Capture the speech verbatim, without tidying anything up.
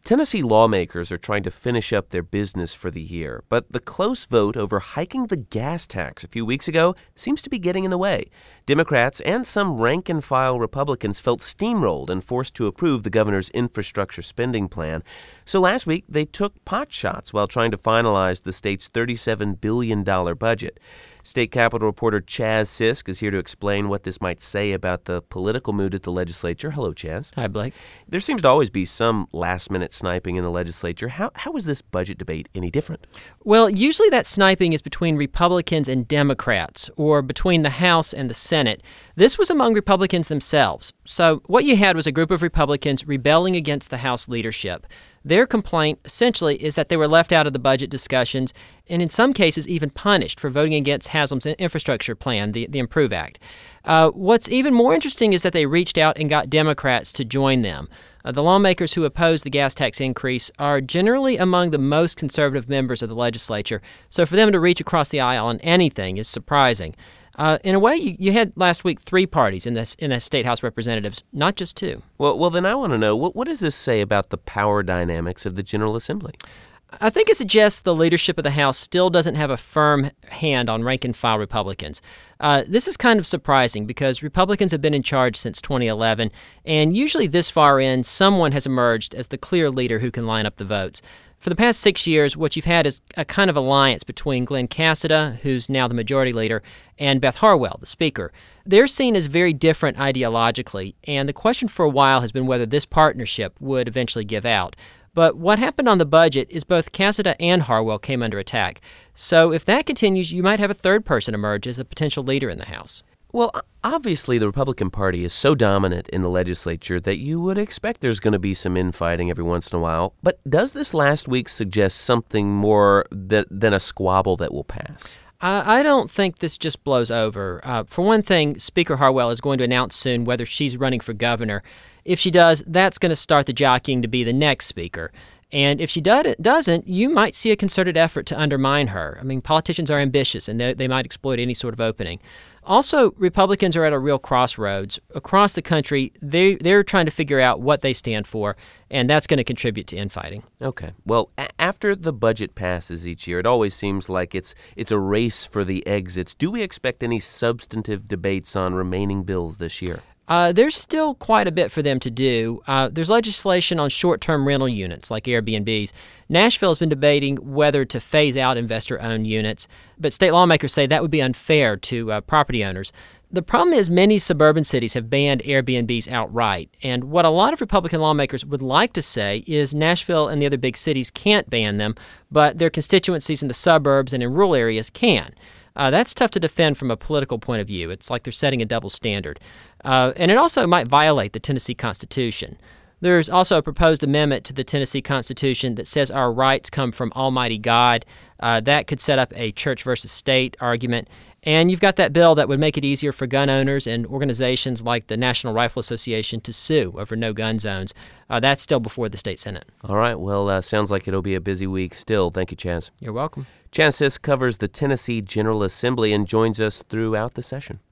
Tennessee lawmakers are trying to finish up their business for the year, but the close vote over hiking the gas tax a few weeks ago seems to be getting in the way. Democrats and some rank-and-file Republicans felt steamrolled and forced to approve the governor's infrastructure spending plan. So last week, they took pot shots while trying to finalize the state's thirty-seven billion dollars budget. State Capitol reporter Chaz Sisk is here to explain what this might say about the political mood at the legislature. Hello, Chaz. Hi, Blake. There seems to always be some last-minute sniping in the legislature. How how is this budget debate any different? Well, usually that sniping is between Republicans and Democrats, or between the House and the Senate. This was among Republicans themselves. So what you had was a group of Republicans rebelling against the House leadership. Their complaint, essentially, is that they were left out of the budget discussions and in some cases even punished for voting against Haslam's infrastructure plan, the, the Improve Act. Uh, what's even more interesting is that they reached out and got Democrats to join them. Uh, the lawmakers who oppose the gas tax increase are generally among the most conservative members of the legislature, so for them to reach across the aisle on anything is surprising. Uh, in a way, you, you had last week three parties in this in the State House Representatives, not just two. Well, well, then I want to know, what, what does this say about the power dynamics of the General Assembly? I think it suggests the leadership of the House still doesn't have a firm hand on rank-and-file Republicans. Uh, this is kind of surprising because Republicans have been in charge since twenty eleven, and usually this far in, someone has emerged as the clear leader who can line up the votes. For the past six years, what you've had is a kind of alliance between Glen Casada, who's now the majority leader, and Beth Harwell, the speaker. They're seen as very different ideologically, and the question for a while has been whether this partnership would eventually give out. But what happened on the budget is both Casada and Harwell came under attack. So if that continues, you might have a third person emerge as a potential leader in the House. Well, obviously the Republican Party is so dominant in the legislature that you would expect there's going to be some infighting every once in a while. But does this last week suggest something more than, than a squabble that will pass? I don't think this just blows over. Uh, for one thing, Speaker Harwell is going to announce soon whether she's running for governor. If she does, that's going to start the jockeying to be the next speaker. And if she doesn't, you might see a concerted effort to undermine her. I mean, politicians are ambitious, and they, they might exploit any sort of opening. Also, Republicans are at a real crossroads. Across the country, they, they're trying to figure out what they stand for, and that's going to contribute to infighting. Okay. Well, a- after the budget passes each year, it always seems like it's it's a race for the exits. Do we expect any substantive debates on remaining bills this year? Uh, there's still quite a bit for them to do. Uh, there's legislation on short-term rental units like Airbnbs. Nashville has been debating whether to phase out investor-owned units, but state lawmakers say that would be unfair to uh, property owners. The problem is many suburban cities have banned Airbnbs outright, and what a lot of Republican lawmakers would like to say is Nashville and the other big cities can't ban them, but their constituencies in the suburbs and in rural areas can. Uh, that's tough to defend from a political point of view. It's like they're setting a double standard. Uh, and it also might violate the Tennessee Constitution. There's also a proposed amendment to the Tennessee Constitution that says our rights come from Almighty God. Uh, that could set up a church versus state argument. And you've got that bill that would make it easier for gun owners and organizations like the National Rifle Association to sue over no-gun zones. Uh, that's still before the state Senate. All right. Well, uh, sounds like it'll be a busy week still. Thank you, Chaz. You're welcome. Chaz Sisk covers the Tennessee General Assembly and joins us throughout the session.